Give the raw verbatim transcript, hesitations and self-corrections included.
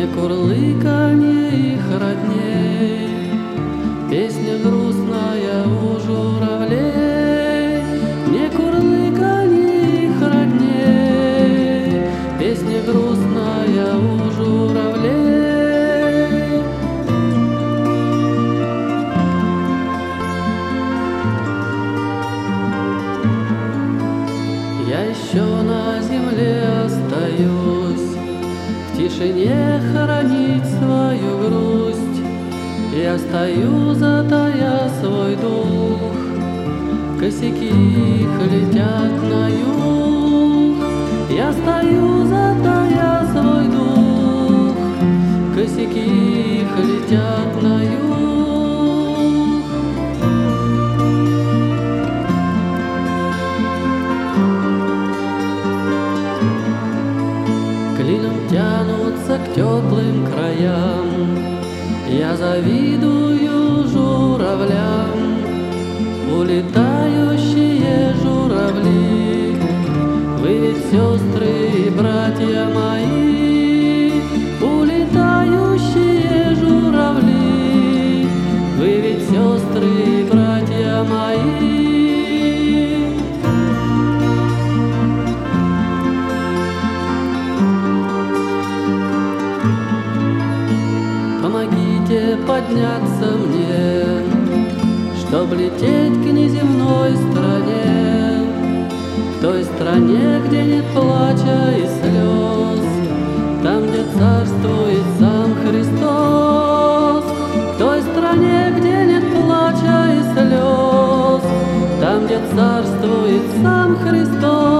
Не курлыканье их родней, песня грустная у журавлей. Не курлыканье их родней, песня грустная у журавлей. Я еще на земле остаюсь, в тишине хоронить свою грусть. Я стою, затая свой дух, косяки их летят на юг. Я стою, затая свой дух, косяки их летят на юг. Клином тянутся к теплым краям, я завидую журавлям. Улетающие журавли, вы ведь сестры и братья мои. Улетающие журавли, вы ведь сестры и братья мои. Помогите подняться мне, чтоб лететь к неземной стране, к той стране, где нет плача и слез, там, где царствует сам Христос. К той стране, где нет плача и слез, там, где царствует сам Христос.